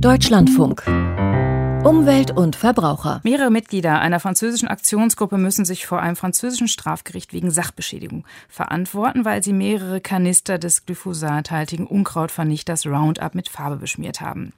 Deutschlandfunk. Umwelt und Verbraucher. Mehrere Mitglieder einer französischen Aktionsgruppe müssen sich vor einem französischen Strafgericht wegen Sachbeschädigung verantworten, weil sie mehrere Kanister des glyphosathaltigen Unkrautvernichters Roundup mit Farbe beschmiert haben.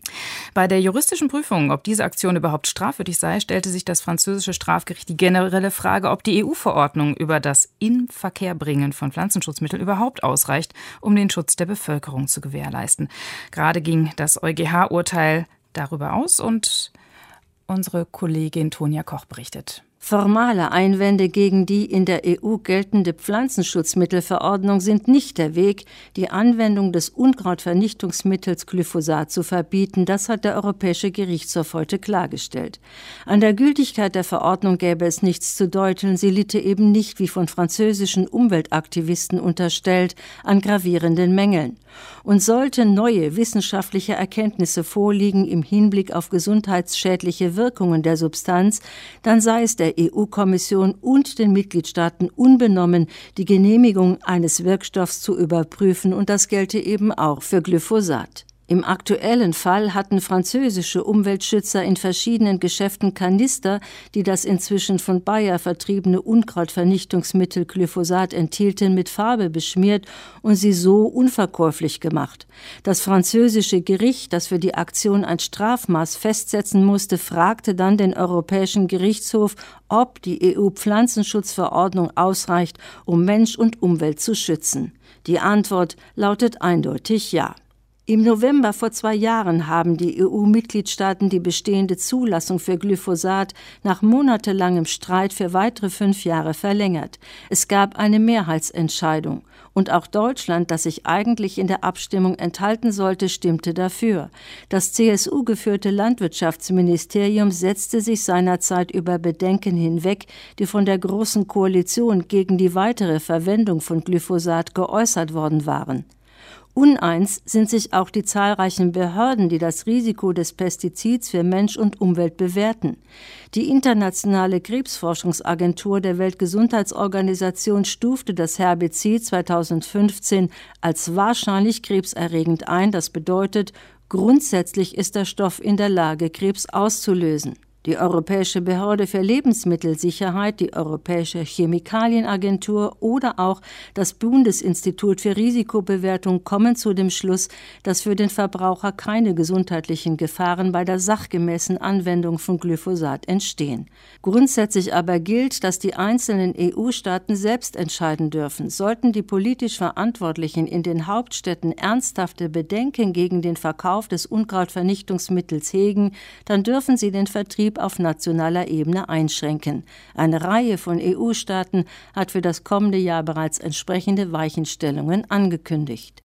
Bei der juristischen Prüfung, ob diese Aktion überhaupt strafwürdig sei, stellte sich das französische Strafgericht die generelle Frage, ob die EU-Verordnung über das Inverkehrbringen von Pflanzenschutzmitteln überhaupt ausreicht, um den Schutz der Bevölkerung zu gewährleisten. Gerade ging das EuGH-Urteil darüber aus und unsere Kollegin Tonja Koch berichtet. Formale Einwände gegen die in der EU geltende Pflanzenschutzmittelverordnung sind nicht der Weg, die Anwendung des Unkrautvernichtungsmittels Glyphosat zu verbieten. Das hat der Europäische Gerichtshof heute klargestellt. An der Gültigkeit der Verordnung gäbe es nichts zu deuteln. Sie litte eben nicht, wie von französischen Umweltaktivisten unterstellt, an gravierenden Mängeln. Und sollten neue wissenschaftliche Erkenntnisse vorliegen im Hinblick auf gesundheitsschädliche Wirkungen der Substanz, dann sei es der EU-Kommission und den Mitgliedstaaten unbenommen, die Genehmigung eines Wirkstoffs zu überprüfen, und das gelte eben auch für Glyphosat. Im aktuellen Fall hatten französische Umweltschützer in verschiedenen Geschäften Kanister, die das inzwischen von Bayer vertriebene Unkrautvernichtungsmittel Glyphosat enthielten, mit Farbe beschmiert und sie so unverkäuflich gemacht. Das französische Gericht, das für die Aktion ein Strafmaß festsetzen musste, fragte dann den Europäischen Gerichtshof, ob die EU-Pflanzenschutzverordnung ausreicht, um Mensch und Umwelt zu schützen. Die Antwort lautet eindeutig ja. Im November vor 2 Jahren haben die EU-Mitgliedstaaten die bestehende Zulassung für Glyphosat nach monatelangem Streit für weitere 5 Jahre verlängert. Es gab eine Mehrheitsentscheidung. Und auch Deutschland, das sich eigentlich in der Abstimmung enthalten sollte, stimmte dafür. Das CSU-geführte Landwirtschaftsministerium setzte sich seinerzeit über Bedenken hinweg, die von der Großen Koalition gegen die weitere Verwendung von Glyphosat geäußert worden waren. Uneins sind sich auch die zahlreichen Behörden, die das Risiko des Pestizids für Mensch und Umwelt bewerten. Die Internationale Krebsforschungsagentur der Weltgesundheitsorganisation stufte das Herbizid 2015 als wahrscheinlich krebserregend ein. Das bedeutet, grundsätzlich ist der Stoff in der Lage, Krebs auszulösen. Die Europäische Behörde für Lebensmittelsicherheit, die Europäische Chemikalienagentur oder auch das Bundesinstitut für Risikobewertung kommen zu dem Schluss, dass für den Verbraucher keine gesundheitlichen Gefahren bei der sachgemäßen Anwendung von Glyphosat entstehen. Grundsätzlich aber gilt, dass die einzelnen EU-Staaten selbst entscheiden dürfen. Sollten die politisch Verantwortlichen in den Hauptstädten ernsthafte Bedenken gegen den Verkauf des Unkrautvernichtungsmittels hegen, dann dürfen sie den Vertrieb auf nationaler Ebene einschränken. Eine Reihe von EU-Staaten hat für das kommende Jahr bereits entsprechende Weichenstellungen angekündigt.